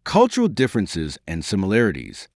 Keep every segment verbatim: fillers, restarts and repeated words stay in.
Cultural differences and similarities.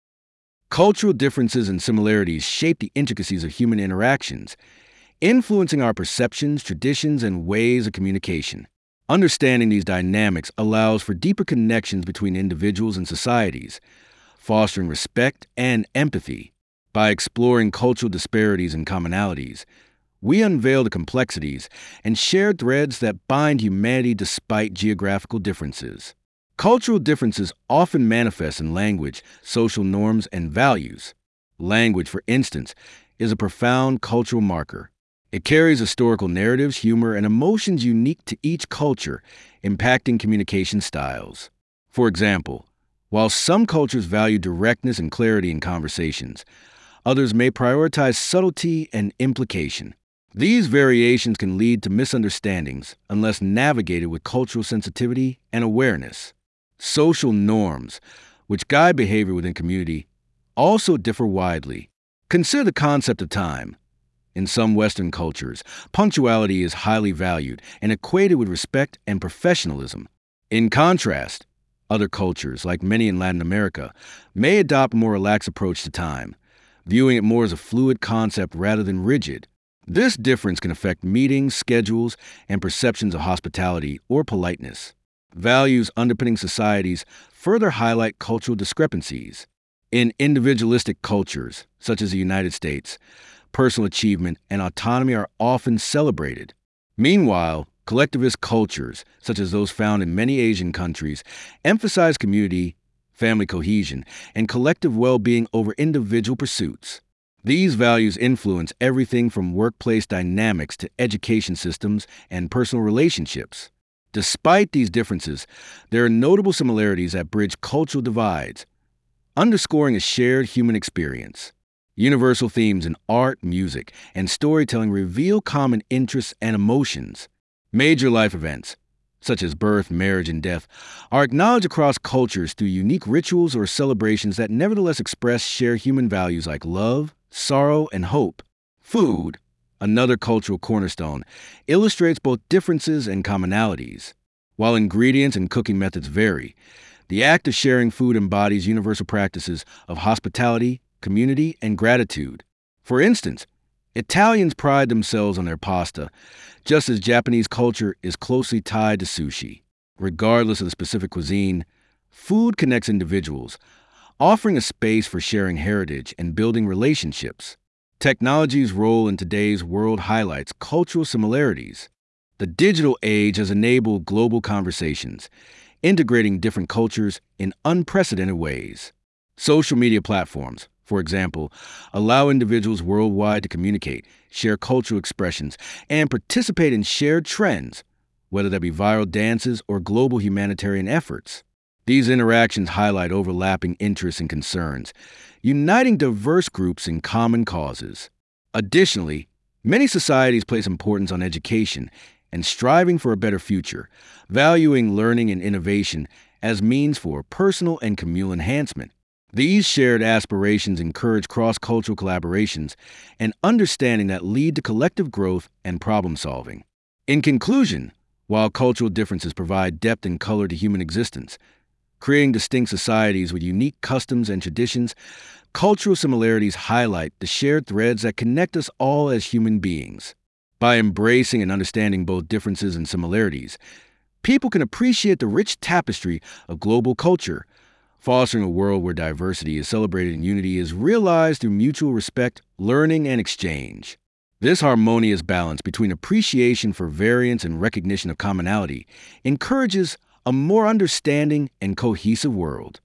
Cultural differences and similarities shape the intricacies of human interactions, influencing our perceptions, traditions, and ways of communication. Understanding these dynamics allows for deeper connections between individuals and societies, fostering respect and empathy. By exploring cultural disparities and commonalities, we unveil the complexities and shared threads that bind humanity despite geographical differences. Cultural differences often manifest in language, social norms, and values. Language, for instance, is a profound cultural marker. It carries historical narratives, humor, and emotions unique to each culture, impacting communication styles. For example, while some cultures value directness and clarity in conversations, others may prioritize subtlety and implication. These variations can lead to misunderstandings unless navigated with cultural sensitivity and awareness. Social norms, which guide behavior within community, also differ widely. Consider the concept of time. In some Western cultures, punctuality is highly valued and equated with respect and professionalism. In contrast, other cultures, like many in Latin America, may adopt a more relaxed approach to time, viewing it more as a fluid concept rather than rigid. This difference can affect meetings, schedules, and perceptions of hospitality or politeness. Values underpinning societies further highlight cultural discrepancies. In individualistic cultures, such as the United States, personal achievement and autonomy are often celebrated. Meanwhile, collectivist cultures, such as those found in many Asian countries, emphasize community, family cohesion, and collective well-being over individual pursuits. These values influence everything from workplace dynamics to education systems and personal relationships. Despite these differences, there are notable similarities that bridge cultural divides, underscoring a shared human experience. Universal themes in art, music, and storytelling reveal common interests and emotions. Major life events, such as birth, marriage, and death, are acknowledged across cultures through unique rituals or celebrations that nevertheless express shared human values like love, sorrow, and hope. Food, another cultural cornerstone, illustrates both differences and commonalities. While ingredients and cooking methods vary, the act of sharing food embodies universal practices of hospitality, community, and gratitude. For instance, Italians pride themselves on their pasta, just as Japanese culture is closely tied to sushi. Regardless of the specific cuisine, food connects individuals, offering a space for sharing heritage and building relationships. Technology's role in today's world highlights cultural similarities. The digital age has enabled global conversations, integrating different cultures in unprecedented ways. Social media platforms, for example, allow individuals worldwide to communicate, share cultural expressions, and participate in shared trends, whether that be viral dances or global humanitarian efforts. These interactions highlight overlapping interests and concerns, uniting diverse groups in common causes. Additionally, many societies place importance on education and striving for a better future, valuing learning and innovation as means for personal and communal enhancement. These shared aspirations encourage cross-cultural collaborations and understanding that lead to collective growth and problem-solving. In conclusion, while cultural differences provide depth and color to human existence, creating distinct societies with unique customs and traditions, cultural similarities highlight the shared threads that connect us all as human beings. By embracing and understanding both differences and similarities, people can appreciate the rich tapestry of global culture, fostering a world where diversity is celebrated and unity is realized through mutual respect, learning, and exchange. This harmonious balance between appreciation for variance and recognition of commonality encourages a more understanding and cohesive world.